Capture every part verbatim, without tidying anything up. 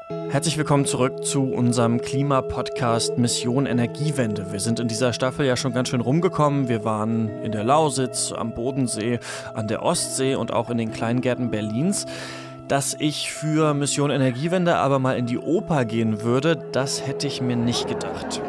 Herzlich willkommen zurück zu unserem Klimapodcast Mission Energiewende. Wir sind in dieser Staffel ja schon ganz schön rumgekommen. Wir waren in der Lausitz, am Bodensee, an der Ostsee und auch in den Kleingärten Berlins. Dass ich für Mission Energiewende aber mal in die Oper gehen würde, das hätte ich mir nicht gedacht.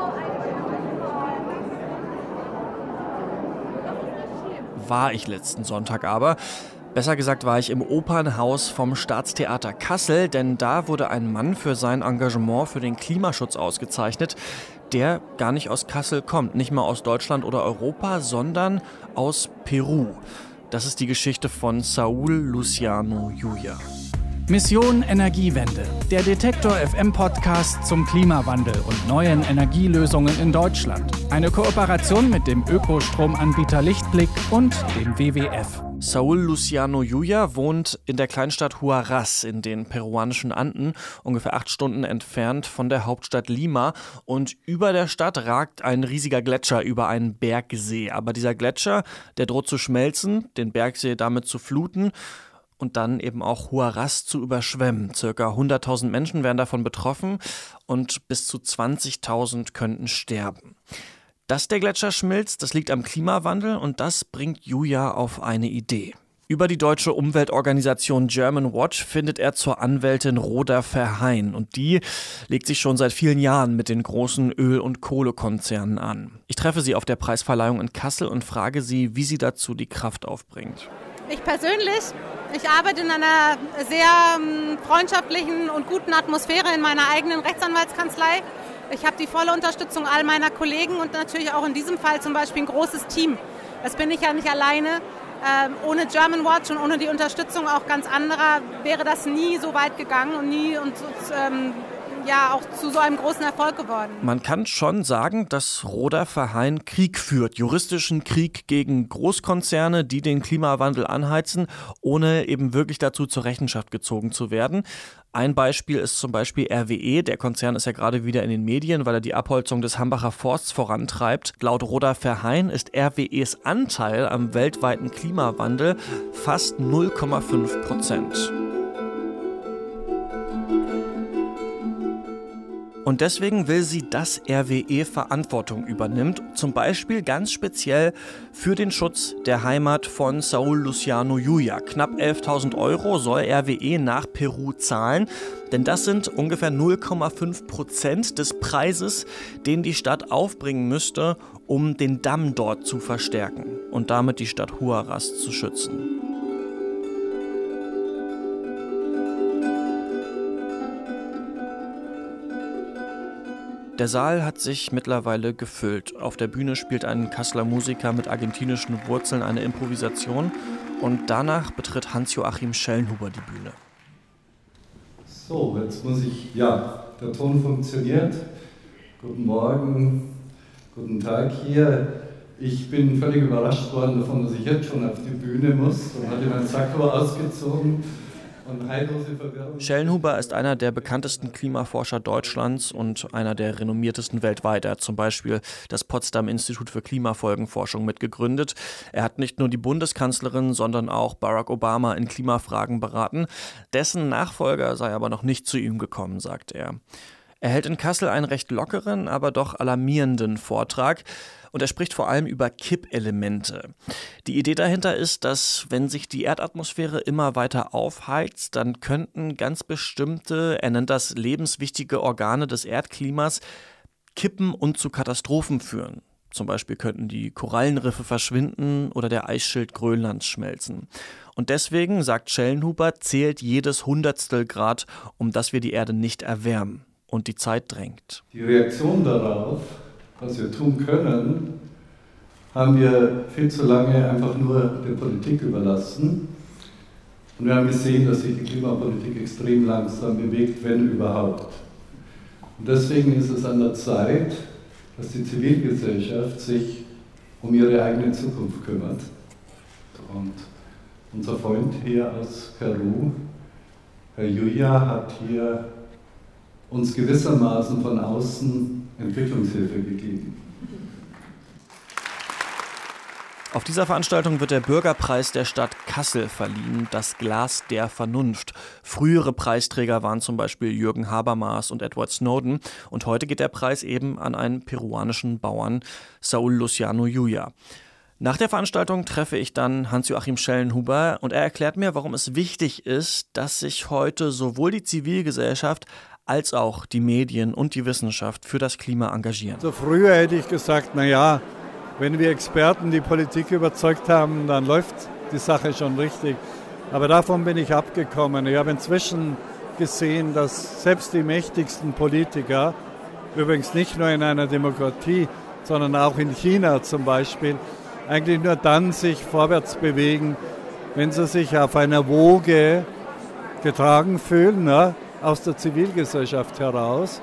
War ich letzten Sonntag aber. Besser gesagt war ich im Opernhaus vom Staatstheater Kassel, denn da wurde ein Mann für sein Engagement für den Klimaschutz ausgezeichnet, der gar nicht aus Kassel kommt, nicht mal aus Deutschland oder Europa, sondern aus Peru. Das ist die Geschichte von Saúl Luciano Llulla. Mission Energiewende, der Detektor F M Podcast zum Klimawandel und neuen Energielösungen in Deutschland. Eine Kooperation mit dem Ökostromanbieter Lichtblick und dem W W F. Saúl Luciano Llulla wohnt in der Kleinstadt Huaraz in den peruanischen Anden, ungefähr acht Stunden entfernt von der Hauptstadt Lima. Und über der Stadt ragt ein riesiger Gletscher über einen Bergsee. Aber dieser Gletscher, der droht zu schmelzen, den Bergsee damit zu fluten und dann eben auch Huaraz zu überschwemmen. Circa hunderttausend Menschen wären davon betroffen und bis zu zwanzigtausend könnten sterben. Dass der Gletscher schmilzt, das liegt am Klimawandel und das bringt Llulla auf eine Idee. Über die deutsche Umweltorganisation German Watch findet er zur Anwältin Rhoda Verheyen und die legt sich schon seit vielen Jahren mit den großen Öl- und Kohlekonzernen an. Ich treffe sie auf der Preisverleihung in Kassel und frage sie, wie sie dazu die Kraft aufbringt. Ich persönlich, ich arbeite in einer sehr ähm, freundschaftlichen und guten Atmosphäre in meiner eigenen Rechtsanwaltskanzlei. Ich habe die volle Unterstützung all meiner Kollegen und natürlich auch in diesem Fall zum Beispiel ein großes Team. Das bin ich ja nicht alleine. Ähm, ohne German Watch und ohne die Unterstützung auch ganz anderer wäre das nie so weit gegangen und nie und ähm, ja auch zu so einem großen Erfolg geworden. Man kann schon sagen, dass Rhoda Verheyen Krieg führt, juristischen Krieg gegen Großkonzerne, die den Klimawandel anheizen, ohne eben wirklich dazu zur Rechenschaft gezogen zu werden. Ein Beispiel ist zum Beispiel R W E. Der Konzern ist ja gerade wieder in den Medien, weil er die Abholzung des Hambacher Forsts vorantreibt. Laut Rhoda Verheyen ist R W Es Anteil am weltweiten Klimawandel fast null Komma fünf Prozent. Und deswegen will sie, dass R W E Verantwortung übernimmt, zum Beispiel ganz speziell für den Schutz der Heimat von Saúl Luciano Llulla. Knapp elftausend Euro soll R W E nach Peru zahlen, denn das sind ungefähr null Komma fünf Prozent des Preises, den die Stadt aufbringen müsste, um den Damm dort zu verstärken und damit die Stadt Huaraz zu schützen. Der Saal hat sich mittlerweile gefüllt. Auf der Bühne spielt ein Kasseler Musiker mit argentinischen Wurzeln eine Improvisation und danach betritt Hans-Joachim Schellenhuber die Bühne. So, jetzt muss ich, ja, der Ton funktioniert. Guten Morgen, guten Tag hier. Ich bin völlig überrascht worden davon, dass ich jetzt schon auf die Bühne muss und hatte meinen Sakko ausgezogen. Schellenhuber ist einer der bekanntesten Klimaforscher Deutschlands und einer der renommiertesten weltweit. Er hat zum Beispiel das Potsdam-Institut für Klimafolgenforschung mitgegründet. Er hat nicht nur die Bundeskanzlerin, sondern auch Barack Obama in Klimafragen beraten. Dessen Nachfolger sei aber noch nicht zu ihm gekommen, sagt er. Er hält in Kassel einen recht lockeren, aber doch alarmierenden Vortrag. Und er spricht vor allem über Kippelemente. Die Idee dahinter ist, dass wenn sich die Erdatmosphäre immer weiter aufheizt, dann könnten ganz bestimmte, er nennt das lebenswichtige Organe des Erdklimas, kippen und zu Katastrophen führen. Zum Beispiel könnten die Korallenriffe verschwinden oder der Eisschild Grönlands schmelzen. Und deswegen, sagt Schellenhuber, zählt jedes Hundertstel Grad, um das wir die Erde nicht erwärmen. Und die Zeit drängt. Die Reaktion darauf, was wir tun können, haben wir viel zu lange einfach nur der Politik überlassen. Und wir haben gesehen, dass sich die Klimapolitik extrem langsam bewegt, wenn überhaupt. Und deswegen ist es an der Zeit, dass die Zivilgesellschaft sich um ihre eigene Zukunft kümmert. Und unser Freund hier aus Peru, Herr Llulla, hat hier uns gewissermaßen von außen Entwicklungshilfe gegeben. Auf dieser Veranstaltung wird der Bürgerpreis der Stadt Kassel verliehen, das Glas der Vernunft. Frühere Preisträger waren zum Beispiel Jürgen Habermas und Edward Snowden. Und heute geht der Preis eben an einen peruanischen Bauern, Saúl Luciano Llulla. Nach der Veranstaltung treffe ich dann Hans-Joachim Schellenhuber und er erklärt mir, warum es wichtig ist, dass sich heute sowohl die Zivilgesellschaft als auch die Medien und die Wissenschaft für das Klima engagieren. So früher hätte ich gesagt, na ja, wenn wir Experten die Politik überzeugt haben, dann läuft die Sache schon richtig. Aber davon bin ich abgekommen. Ich habe inzwischen gesehen, dass selbst die mächtigsten Politiker, übrigens nicht nur in einer Demokratie, sondern auch in China zum Beispiel, eigentlich nur dann sich vorwärts bewegen, wenn sie sich auf einer Woge getragen fühlen, ne, aus der Zivilgesellschaft heraus.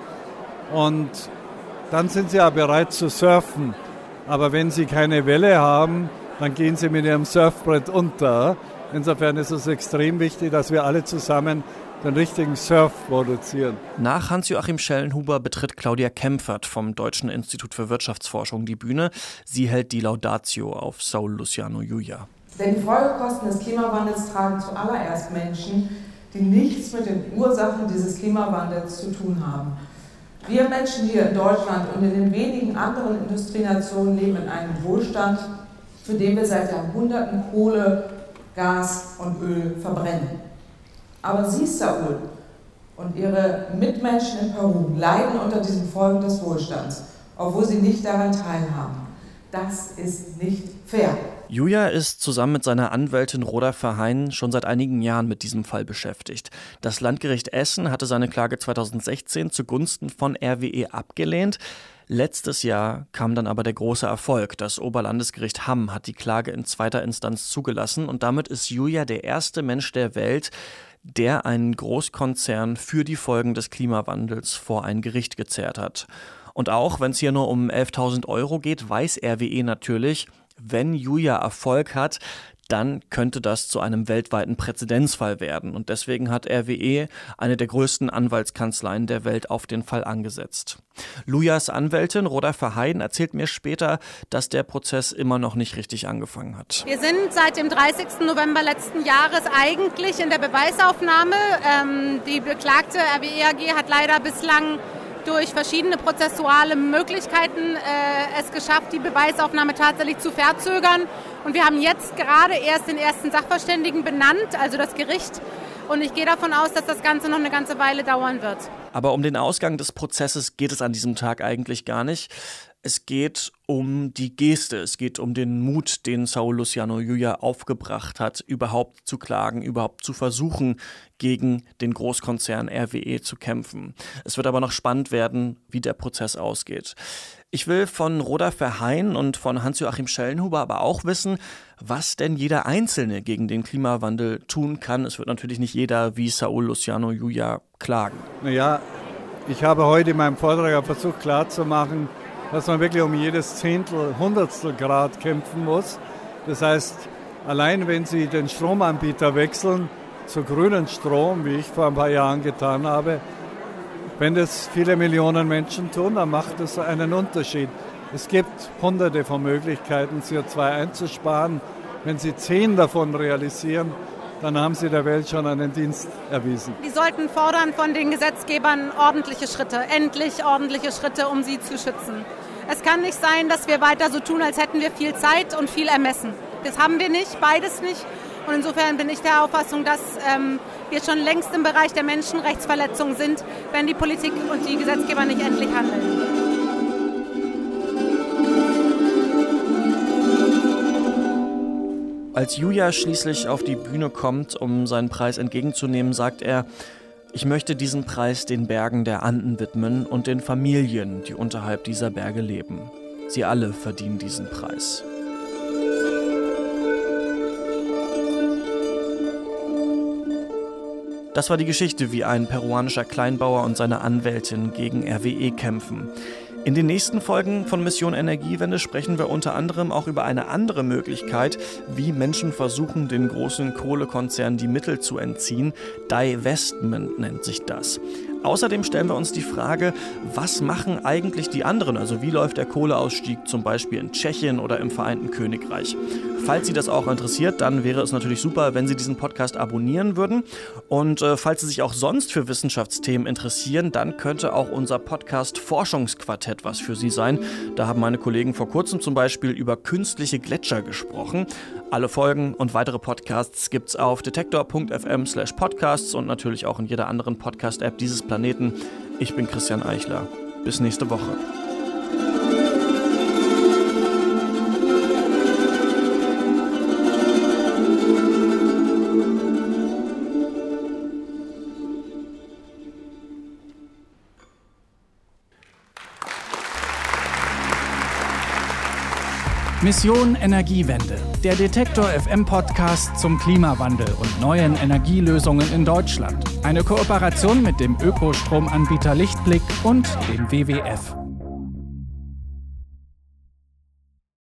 Und dann sind sie auch bereit zu surfen. Aber wenn sie keine Welle haben, dann gehen sie mit ihrem Surfbrett unter. Insofern ist es extrem wichtig, dass wir alle zusammen den richtigen Surf produzieren. Nach Hans-Joachim Schellenhuber betritt Claudia Kempfert vom Deutschen Institut für Wirtschaftsforschung die Bühne. Sie hält die Laudatio auf Saúl Luciano Llulla. Denn die Folgekosten des Klimawandels tragen zuallererst Menschen, die nichts mit den Ursachen dieses Klimawandels zu tun haben. Wir Menschen hier in Deutschland und in den wenigen anderen Industrienationen leben in einem Wohlstand, für den wir seit Jahrhunderten Kohle, Gas und Öl verbrennen. Aber Sie, Saúl, und Ihre Mitmenschen in Peru leiden unter diesen Folgen des Wohlstands, obwohl sie nicht daran teilhaben. Das ist nicht fair. Llulla ist zusammen mit seiner Anwältin Roda Verheyen schon seit einigen Jahren mit diesem Fall beschäftigt. Das Landgericht Essen hatte seine Klage zweitausendsechzehn zugunsten von R W E abgelehnt. Letztes Jahr kam dann aber der große Erfolg. Das Oberlandesgericht Hamm hat die Klage in zweiter Instanz zugelassen und damit ist Llulla der erste Mensch der Welt, der einen Großkonzern für die Folgen des Klimawandels vor ein Gericht gezerrt hat. Und auch wenn es hier nur um elftausend Euro geht, weiß R W E natürlich, wenn Llulla Erfolg hat, dann könnte das zu einem weltweiten Präzedenzfall werden. Und deswegen hat R W E eine der größten Anwaltskanzleien der Welt auf den Fall angesetzt. Llullas Anwältin Roda Verheyen erzählt mir später, dass der Prozess immer noch nicht richtig angefangen hat. Wir sind seit dem dreißigsten November letzten Jahres eigentlich in der Beweisaufnahme. Ähm, die beklagte R W E A G hat leider bislang durch verschiedene prozessuale Möglichkeiten äh, es geschafft, die Beweisaufnahme tatsächlich zu verzögern. Und wir haben jetzt gerade erst den ersten Sachverständigen benannt, also das Gericht. Und ich gehe davon aus, dass das Ganze noch eine ganze Weile dauern wird. Aber um den Ausgang des Prozesses geht es an diesem Tag eigentlich gar nicht. Es geht um die Geste, es geht um den Mut, den Saúl Luciano Llulla aufgebracht hat, überhaupt zu klagen, überhaupt zu versuchen, gegen den Großkonzern R W E zu kämpfen. Es wird aber noch spannend werden, wie der Prozess ausgeht. Ich will von Roda Verheyen und von Hans-Joachim Schellenhuber aber auch wissen, was denn jeder Einzelne gegen den Klimawandel tun kann. Es wird natürlich nicht jeder wie Saúl Luciano Llulla klagen. Naja, ich habe heute in meinem Vortrag versucht klarzumachen, dass man wirklich um jedes Zehntel, Hundertstel Grad kämpfen muss. Das heißt, allein wenn Sie den Stromanbieter wechseln zu grünen Strom, wie ich vor ein paar Jahren getan habe, wenn das viele Millionen Menschen tun, dann macht das einen Unterschied. Es gibt hunderte von Möglichkeiten, C O zwei einzusparen. Wenn Sie zehn davon realisieren, dann haben Sie der Welt schon einen Dienst erwiesen. Die sollten fordern von den Gesetzgebern ordentliche Schritte, endlich ordentliche Schritte, um sie zu schützen. Es kann nicht sein, dass wir weiter so tun, als hätten wir viel Zeit und viel Ermessen. Das haben wir nicht, beides nicht. Und insofern bin ich der Auffassung, dass ähm, wir schon längst im Bereich der Menschenrechtsverletzung sind, wenn die Politik und die Gesetzgeber nicht endlich handeln. Als Llulla schließlich auf die Bühne kommt, um seinen Preis entgegenzunehmen, sagt er: Ich möchte diesen Preis den Bergen der Anden widmen und den Familien, die unterhalb dieser Berge leben. Sie alle verdienen diesen Preis. Das war die Geschichte, wie ein peruanischer Kleinbauer und seine Anwältin gegen R W E kämpfen. In den nächsten Folgen von Mission Energiewende sprechen wir unter anderem auch über eine andere Möglichkeit, wie Menschen versuchen, den großen Kohlekonzernen die Mittel zu entziehen. Divestment nennt sich das. Außerdem stellen wir uns die Frage, was machen eigentlich die anderen? Also wie läuft der Kohleausstieg zum Beispiel in Tschechien oder im Vereinten Königreich? Falls Sie das auch interessiert, dann wäre es natürlich super, wenn Sie diesen Podcast abonnieren würden. Und äh, falls Sie sich auch sonst für Wissenschaftsthemen interessieren, dann könnte auch unser Podcast Forschungsquartett was für Sie sein. Da haben meine Kollegen vor kurzem zum Beispiel über künstliche Gletscher gesprochen. Alle Folgen und weitere Podcasts gibt's auf detektor punkt f m slash podcasts und natürlich auch in jeder anderen Podcast-App dieses Planeten. Ich bin Christian Eichler. Bis nächste Woche. Mission Energiewende, der Detektor F M Podcast zum Klimawandel und neuen Energielösungen in Deutschland. Eine Kooperation mit dem Ökostromanbieter Lichtblick und dem W W F.